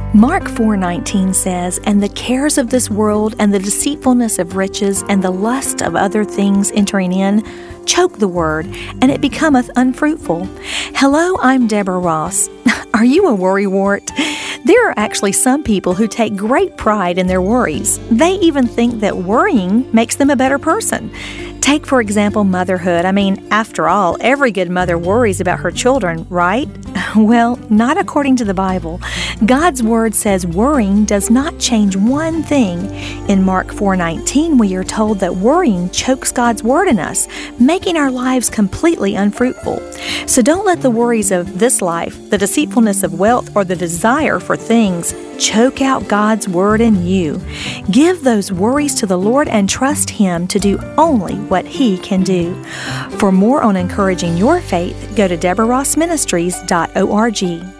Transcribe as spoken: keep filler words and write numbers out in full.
Mark four nineteen says, "And the cares of this world and the deceitfulness of riches and the lust of other things entering in choke the word, and it becometh unfruitful." Hello, I'm Deborah Ross. Are you a worrywart? There are actually some people who take great pride in their worries. They even think that worrying makes them a better person. Take, for example, motherhood. I mean, after all, every good mother worries about her children, right? Well, not according to the Bible. God's Word says worrying does not change one thing. In Mark four nineteen, we are told that worrying chokes God's Word in us, making our lives completely unfruitful. So don't let the worries of this life, the deceitfulness of wealth, or the desire for things choke out God's Word in you. Give those worries to the Lord and trust Him to do only what He can do. For more on encouraging your faith, go to deborah ross ministries dot org.